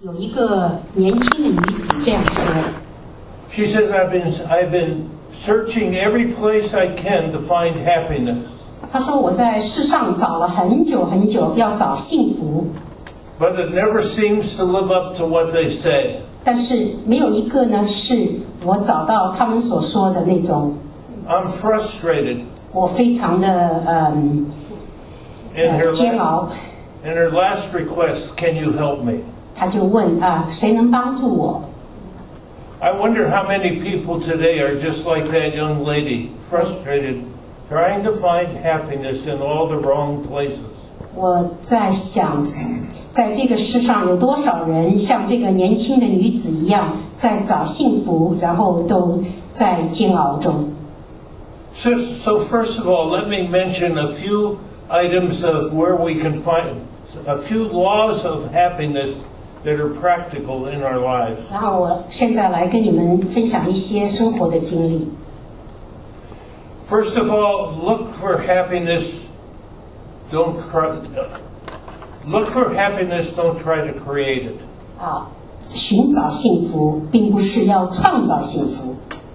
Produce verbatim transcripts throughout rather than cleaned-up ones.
有一个年轻的女子这样说 She said, I've been, I've been searching every place I can to find happiness. 她说我在世上找了很久很久，要找幸福， But it never seems to live up to what they say. 但是没有一个呢是我找到他们所说的那种。 I'm frustrated. 我非常的嗯、 And 呃、 her, 煎熬。 and her last request, can you help me? 她就问啊，谁能帮助我？ I wonder how many people today are just like that young lady, frustrated, trying to find happiness in all the wrong places. 我在想，在这个世上有多少人像这个年轻的女子一样，在找幸福，然后都在煎熬中。 So, so first of all, let me mention a few items of where we can find a few laws of happiness that are practical in our lives. 然后我现在来跟你们分享一些生活的经历。 First of all, look for happiness. Don't try, look for happiness. Don't try to create it. 啊，寻找幸福，并不是要创造幸福。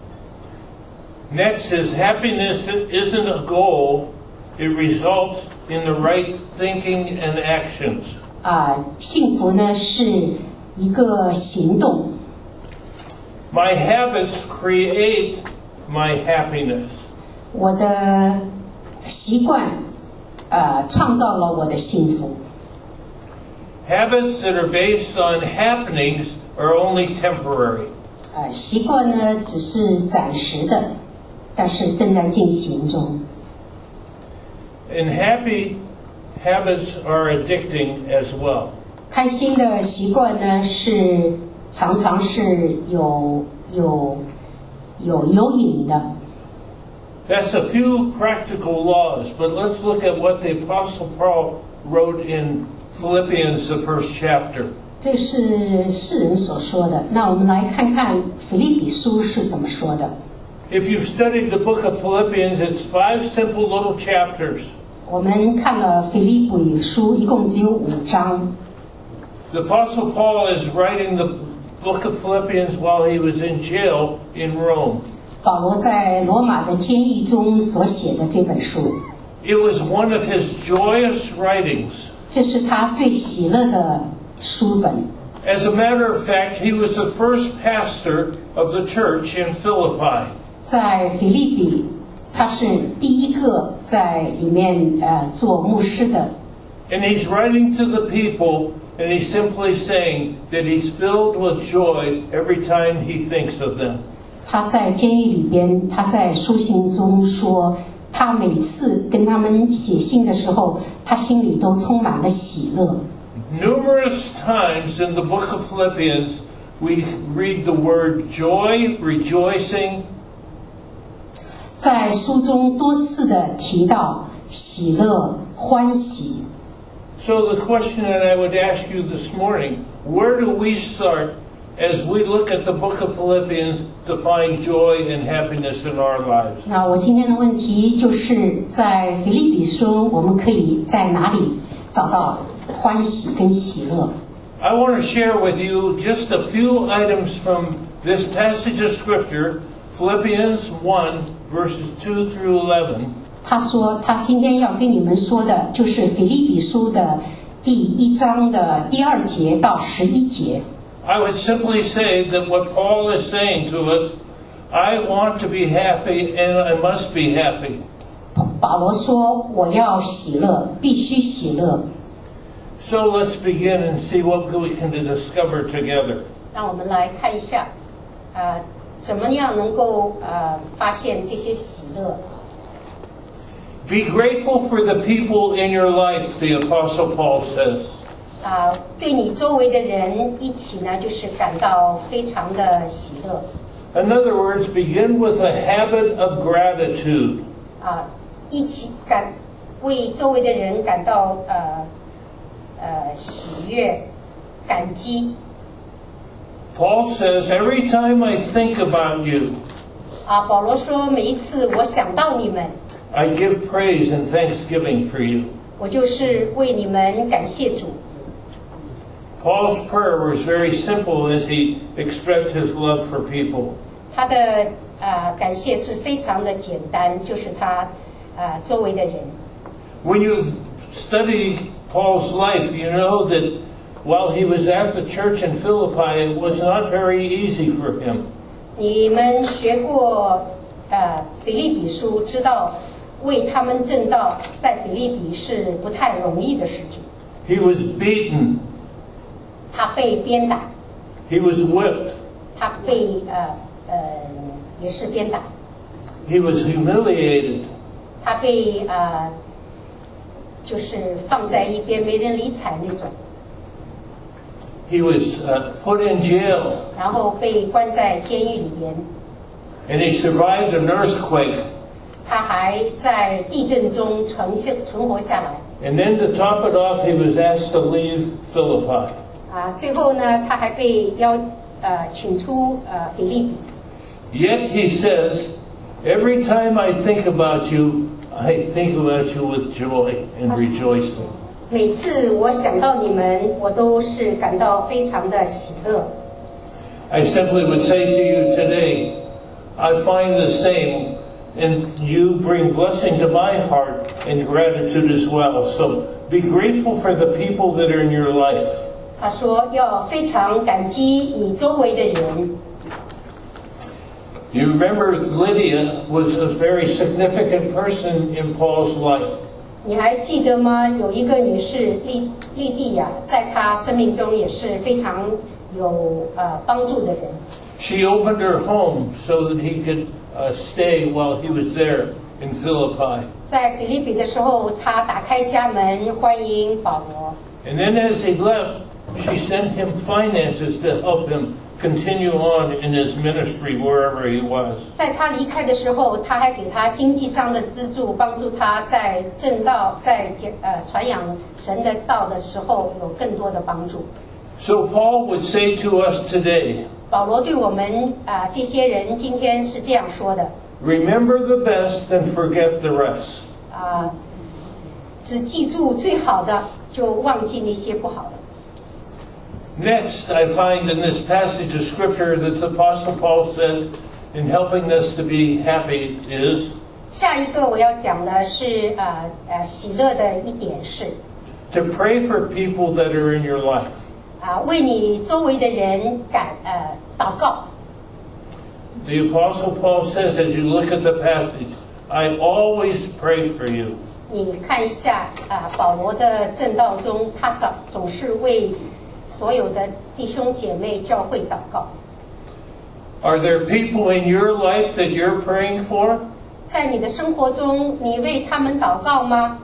Next is happiness isn't a goal. It results in the right thinking and actions. 啊，幸福呢是一个行动。 My habits create my happiness. 我的习惯，呃，创造了我的幸福。 Habits that are based on happenings are only temporary. 呃，习惯呢只是暂时的，但是正在进行中。 And happy habits are addicting as well. 开心的习惯呢是常常是有有有有瘾的。 That's a few practical laws, but let's look at what the Apostle Paul wrote in Philippians, the first chapter. 这是世人所说的。那我们来看看腓立比书是怎么说的。 If you've studied the book of Philippians, it's five simple little chapters. 我们看了腓立比书，一共只有五章。 The Apostle Paul is writing the book of Philippians while he was in jail in Rome. 保罗在罗马的监狱中所写的这本书， It was one of his joyous writings. 这是他最喜乐的书本。 As a matter of fact, he was the first pastor of the church in Philippi. 在腓立比，他是第一个在里面呃做牧师的。 And he's writing to the people, and he's simply saying that he's filled with joy every time he thinks of them. 他在监狱里边，他在书信中说，他每次跟他们写信的时候，他心里都充满了喜乐。 Numerous times in the book of Philippians, we read the word joy, rejoicing. 在书中多次的提到喜乐、欢喜。 So the question that I would ask you this morning, where do we start as we look at the book of Philippians to find joy and happiness in our lives? 那我今天的问题就是在腓立比书，我们可以在哪里找到欢喜跟喜乐？ I want to share with you just a few items from this passage of Scripture, Philippians one, verses two through eleven. 他说，他今天要跟你们说的就是腓立比书的第一章的第二节到十一节。 I would simply say that what Paul is saying to us, I want to be happy and I must be happy. 保罗说：“我要喜乐，必须喜乐。” So let's begin and see what we can discover together. 让我们来看一下，呃，怎么样能够呃发现这些喜乐？ Be grateful for the people in your life, the Apostle Paul says. 啊、呃，对你周围的人一起呢，就是感到非常的喜乐。 In other words, begin with a habit of gratitude. 啊、呃，一起感为周围的人感到呃呃喜悦、感激。 Paul says, every time I think about you, 啊，保罗说，每一次我想到你们， I give praise and thanksgiving for you. 我就是为你们感谢主。 Paul's prayer was very simple as he expressed his love for people. 他的呃感谢是非常的简单，就是他呃周围的人。 When you study Paul's life, you know that while he was at the church in Philippi, it was not very easy for him. 你们学过呃腓立比书，知道为他们证道在腓立比是不太容易的事情。 He was beaten. 他被鞭打。 He was whipped. 他被呃呃也是鞭打。 He was humiliated. 他被呃就是放在一边没人理睬那种。 He was uh, put in jail. 然后被关在监狱里边。 And he survived an earthquake. 他还在地震中存下存活下来。 And then to top it off, he was asked to leave Philippi. 啊，最后呢，他还被邀呃请出呃腓立比。 Yet he says, every time I think about you, I think about you with joy and rejoicing. 每次我想到你们，我都是感到非常的喜乐。 I simply would say to you today, I find the same, and you bring blessing to my heart and gratitude as well. So be grateful for the people that are in your life. 他说要非常感激你周围的人。 You remember Lydia was a very significant person in Paul's life. 你还记得吗？有一个女士利利蒂亚，在她生命中也是非常有呃帮助的人。 She opened her home so that he could uh, stay while he was there in Philippi. 在腓立比的时候，她打开家门欢迎保罗。 And then as he left, she sent him finances to help him continue on in his ministry wherever he was. 在他离开的时候，他还给他经济上的资助，帮助他在正道、在呃传扬神的道的时候有更多的帮助。 So Paul would say to us today, 保罗对我们啊、呃、这些人今天是这样说的： remember the best and forget the rest. 啊、呃，只记住最好的，就忘记那些不好的。 Next, I find in this passage of Scripture that the Apostle Paul says, in helping us to be happy, is 下一个我要讲的是呃呃喜乐的一点是 to pray for people that are in your life. 啊、呃、为你周围的人感呃祷告。 The Apostle Paul says, as you look at the passage, I always pray for you. 你看一下啊、呃，保罗的正道中，他总总是为所有的弟兄姐妹教会祷告。 Are there people in your life that you're praying for? 在你的生活中，你为他们祷告吗？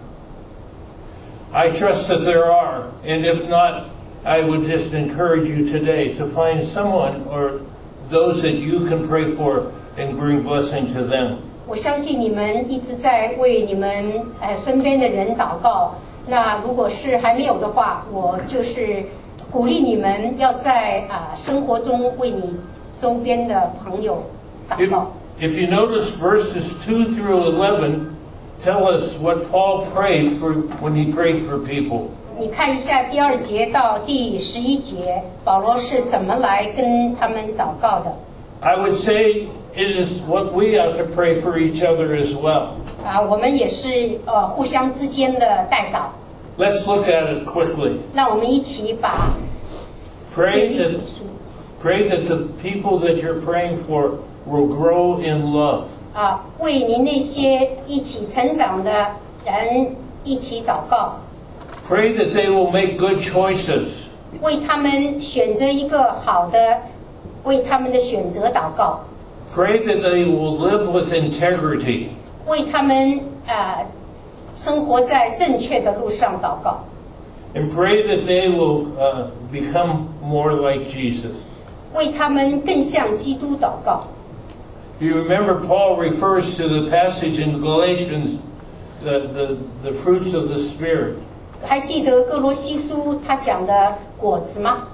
I trust that there are, and if not, I would just encourage you today to find someone or those that you can pray for and bring blessing to them. 我相信你们一直在为你们呃身边的人祷告。那如果是还没有的话，我就是鼓励你们要在啊、呃、生活中为你周边的朋友祷 If, 告。 if you notice verses two through eleven, tell us what Paul prayed for when he prayed for people. 你看一下第二节到第十一节，保罗是怎么来跟他们祷告的？ I would say it is what we ought to pray for each other as well. 啊，我们也是呃互相之间的代祷。 Let's look at it quickly. 让我们一起把 Pray that, pray that the people that you're praying for will grow in love. 啊为您那些一起成长的人一起祷告， Pray that they will make good choices. 为他们选择一个好的，为他们的选择祷告， Pray that they will live with integrity. 为他们呃生活在正确的路上祷告。 And pray that they will uh, become more like Jesus. 为他们更像基督祷告。 You remember Paul refers to the passage in Galatians, the, the, the fruits of the Spirit. 还记得哥罗西书他讲的果子吗？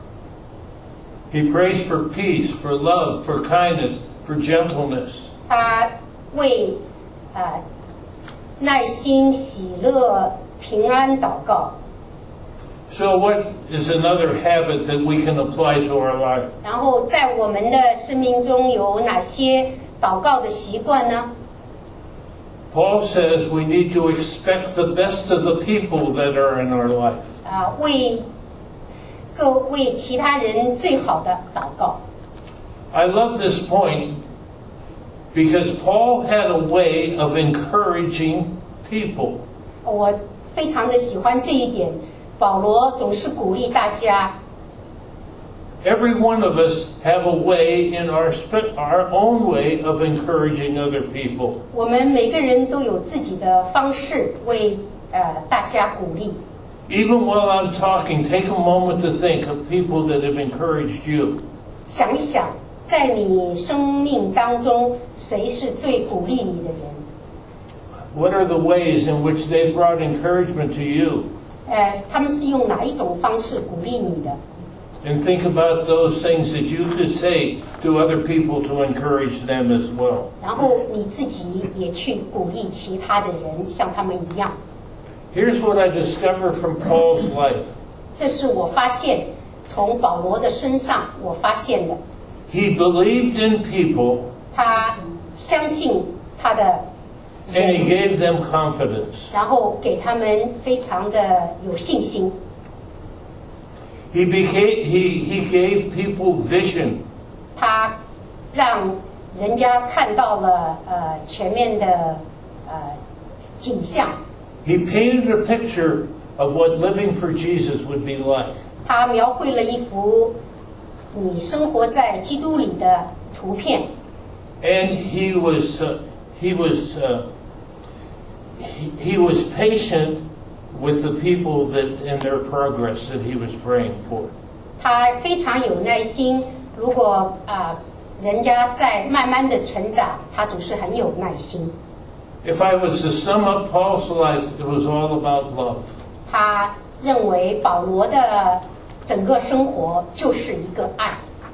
He prays for peace, for love, for kindness, for gentleness. 他为呃耐心、喜乐、平安祷告。 So what is another habit that we can apply to our life? 然后在我们的生命中有哪些祷告的习惯呢？ Paul says we need to expect the best of the people that are in our life. 啊，为各为其他人最好的祷告。 I love this point because Paul had a way of encouraging people. 我非常的喜欢这一点，保罗总是鼓励大家。 Every one of us have a way in our spe- our own way of encouraging other people. 我们每个人都有自己的方式为呃大家鼓励。 Even while I'm talking, take a moment to think of people that have encouraged you. 想一想，在你生命当中，谁是最鼓励你的人？ What are the ways in which they've brought encouragement to you? 呃，他们是用哪一种方式鼓励你的？ And think about those things that you could say to other people to encourage them as well. 然后你自己也去鼓励其他的人，像他们一样。 Here's what I discovered from Paul's life. 这是我发现从保罗的身上我发现的， He believed in people 他相信他的 and he 人， gave them confidence. 然后给他们非常的有信心。 He became, he, he gave people vision. 他让人家看到了呃前面的呃景象， He painted a picture of what living for Jesus would be like. 他描绘了一幅你生活在基督里的图片。 And he was, uh, he was, uh, he, he was patient with the people that in their progress that he was praying for. 他非常有耐心，如果啊、呃人家在慢慢的成长，他总是很有耐心。 If I was to sum up Paul's life, it was all about love. 他认为保罗的整个生活就是一个爱。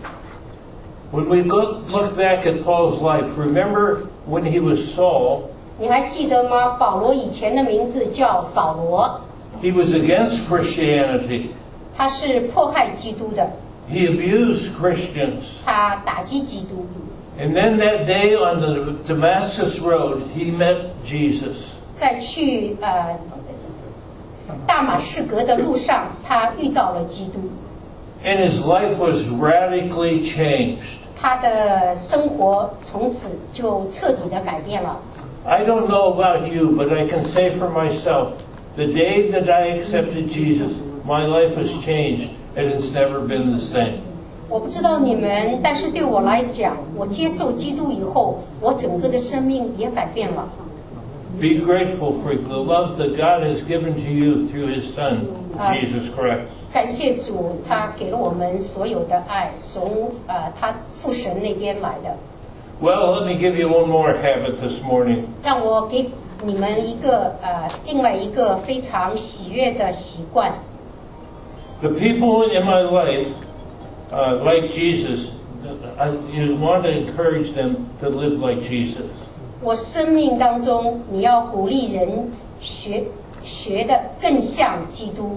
When we look, look back at Paul's life, remember when he was Saul, 你还记得吗？保罗以前的名字叫扫罗， he was against Christianity. 他是迫害基督的， He abused Christians. 他打击基督。 And then that day on the Damascus Road, he met Jesus. 在去呃大马士革的路上，他遇到了基督， And his life was radically changed. 他的生活从此就彻底的改变了。 I don't know about you, but I can say for myself, the day that I accepted Jesus, my life has changed and it's never been the same. 我不知道你们，但是对我来讲，我接受基督以后，我整个的生命也改变了。 Be grateful for the love that God has given to you through his Son, Jesus Christ. 感谢主，他给了我们所有的爱，从呃他父神那边来的。 Well, let me give you one more habit this morning. 让我给你们一个呃另外一个非常喜悦的习惯。 The people in my life, uh, like Jesus, I, you want to encourage them to live like Jesus. 我生命当中，你要鼓励人学学的更像基督。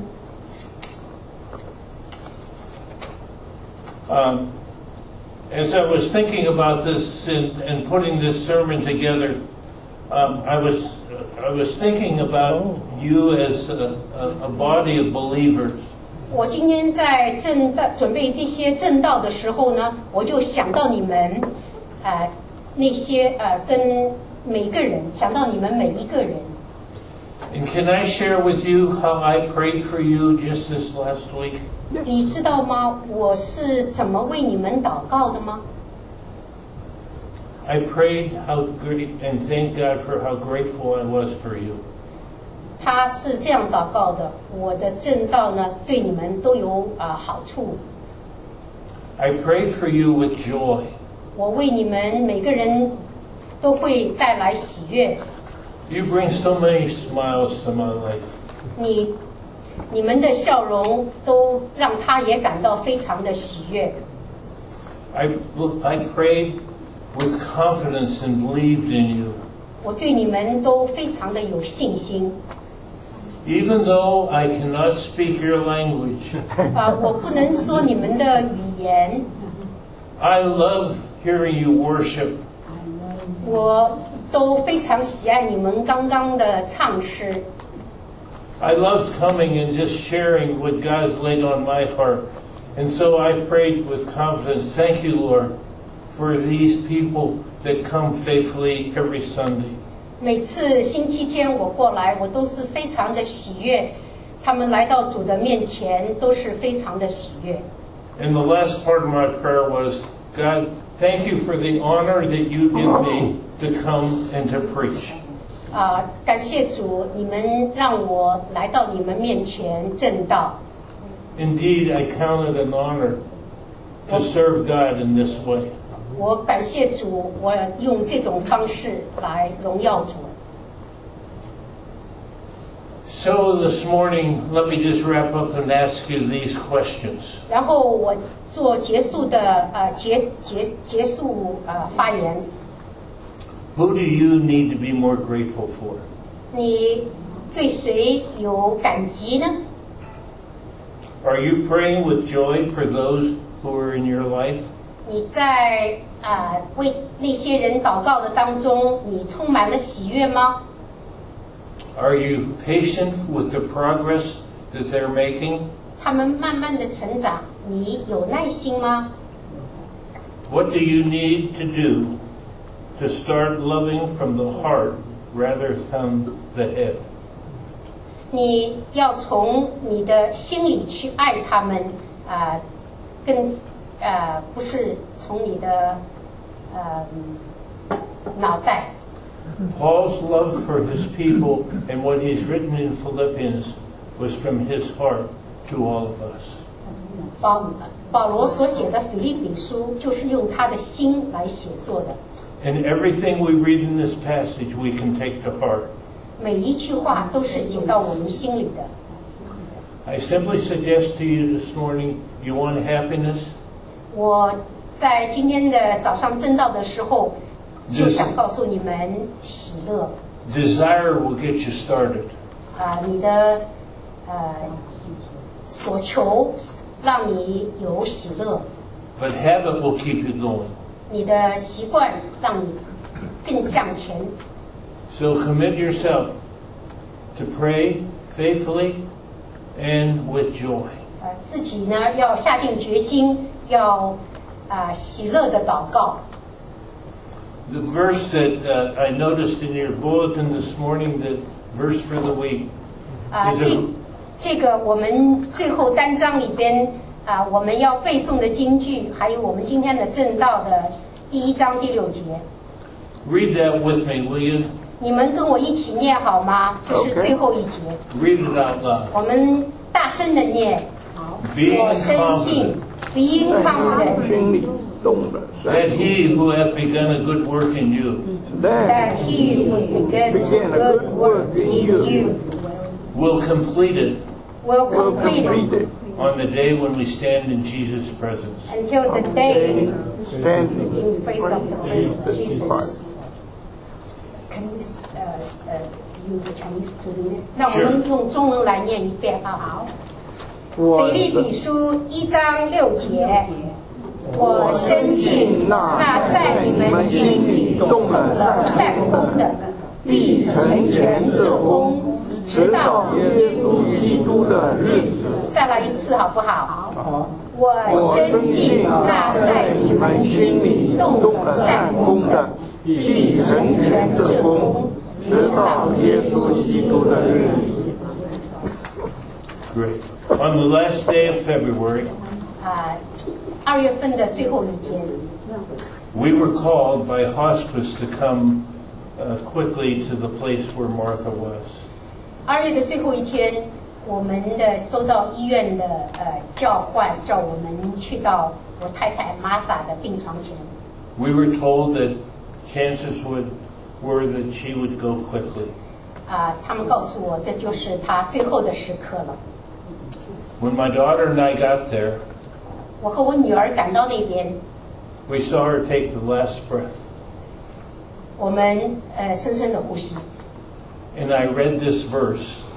Um, as I was thinking about this and, and putting this sermon together, um, I was I was thinking about you as a, a, a body of believers. 我今天在正道准备这些正道的时候呢，我就想到你们，呃，那些呃跟每个人，想到你们每一个人。 And can I share with you how I prayed for you just this last week? 你知道吗？我是怎么为你们祷告的吗？ I prayed how great and thank God for how grateful I was for you. 他是这样祷告的：我的正道呢，对你们都有啊、呃、好处。 I prayed for you with joy. 我为你们每个人都会带来喜悦。 You bring so many smiles to my life. 你你们的笑容都让他也感到非常的喜悦。 I, I prayed with confidence and believed in you. 我对你们都非常的有信心。 Even though I cannot speak your language, 啊，我不能说你们的语言， I love hearing you worship. 我都非常喜爱你们刚刚的唱诗。 I loved coming and just sharing what God's laid on my heart. And so I prayed with confidence, thank you, Lord, for these people that come faithfully every Sunday. 每次星期天我过来，我都是非常的喜悦。他们来到主的面前，都是非常的喜悦。 And the last part of my prayer was, God, thank you for the honor that you give me to come and to preach. 啊，感谢主，你们让我来到你们面前证道。 Indeed, I count it an honor to serve God in this way. 我感谢主，我用这种方式来荣耀主。 So this morning, let me just wrap up and ask you these questions. 然后我做结束的呃结结结束呃发言。 Who do you need to be more grateful for? 你对谁有感激呢？ Are you praying with joy for those who are in your life? 你在啊、呃、为那些人祷告的当中，你充满了喜悦吗？ Are you patient with the progress that they're making? 他们慢慢的成长，你有耐心吗？ What do you need to do to start loving from the heart rather than the head? 你要从你的心里去爱他们，啊、呃，跟呃不是从你的呃脑袋。 Paul's love for his people and what he's written in Philippians was from his heart to all of us. 保保罗所写的腓立比书，就是用他的心来写作的。 And everything we read in this passage we can take to heart. 每一句话都是写到我们心里的。 I simply suggest to you this morning, you want happiness? 我在今天的早上正道的时候，就想告诉你们喜乐。 Desire will get you started. 啊、你的呃所求让你有喜乐， But habit will keep you going. 你的习惯让你更向前。 So commit yourself to pray faithfully and with joy. 呃，自己呢要下定决心，要啊、喜乐的祷告。 The verse that uh, I noticed in your bulletin this morning, the verse for the week, 啊、 is 这 a, 这个我们最后单章里边啊、我们要背诵的金句，还有我们今天的正道的第一章第六节， read that with me, will you? 你们跟我一起念好吗？这是 Okay. 最后一节， Read it out loud. 我们大声的念。 Being 我深信 confident ，being confident 心里动了 that he who hath begun a good work in you that that he will begin to Begin a good good work work in in you. you will complete it will will complete complete it it, on the day when we stand in Jesus' presence. until the day standing in face of the Jesus Christ Jesus. Christ. Can we uh, uh, use the Chinese to read it? 那我们用中文来念一遍啊。好。 我腓立比书一章六节，我深信那在你们心里动了善功的，必成全这功，直到耶稣基督的日子。再来一次好不好？ 好， 我深信那在你们心里动了善功的，必成全这功，直到耶稣基督的日子。 Great. On the last day of February, 啊，二月份的最后一天。 we were called by hospice to come uh, quickly to the place where Martha was. 二月的最后一天，我们的收到医院的呃叫唤，叫我们去到我太太玛法的病床前。 We were told that chances would, were that she would go quickly. 啊、他们告诉我，这就是她最后的时刻了。 When my daughter and I got there, 我和我女儿赶到那边， we saw her take the last breath. 我们呃深深的呼吸。 And I read this verse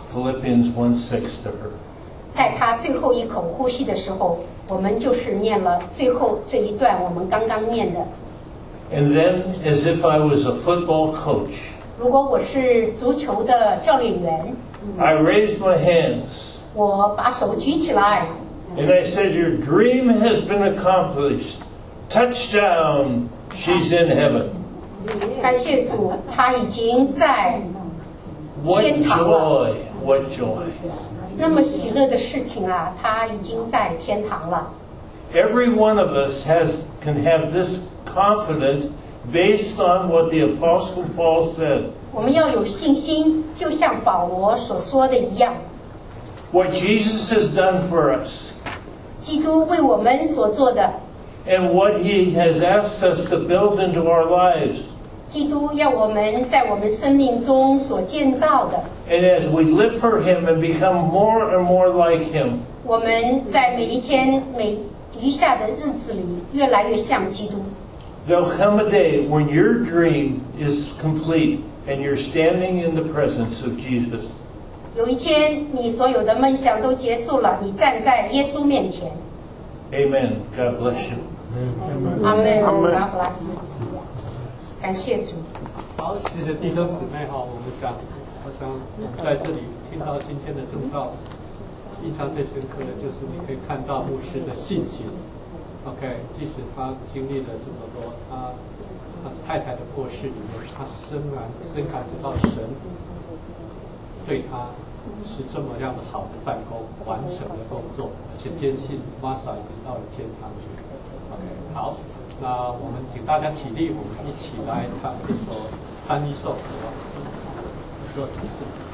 Philippians one six to her. 在他最后一口呼吸的时候，我们就是念了最后这一段我们刚刚念的。 And then, as if I was a football coach, 如果我是足球的教练员， I raised my hands 我把手举起来， and I said, "Your dream has been accomplished. Touchdown! She's in heaven." 感谢主，他已经在 What 天堂了。 joy! What joy! 那么喜乐的事情啊，他已经在天堂了。 Every one of us has can have this confidence based on what the Apostle Paul said. 我们要有信心，就像保罗所说的一样， What Jesus has done for us 基督为我们所做的， and what he has asked us to build into our lives. 基督要我们在我们生命中所建造的， And as we live for him and become more and more like him, 我们在每一天每余下的日子里，越来越像基督。 there'll come a day when your dream is complete and you're standing in the presence of Jesus. 有一天，你所有的梦想都结束了，你站在耶稣面前。 Amen. God bless you. 阿门。 阿门 God bless you。感谢主。 好，谢谢弟兄姊妹哈，我们想，我想我们在这里听到今天的正道，印象最深刻的就是你可以看到牧师的信心。OK， 即使他经历了这么多，他他太太的过世里面，他深然深感觉到神对他是这么样的好的善功，完成了工作，而且坚信玛莎已经到了天堂去。OK， 好。那我们请大家起立，我们一起来唱这首三一颂，我做主持。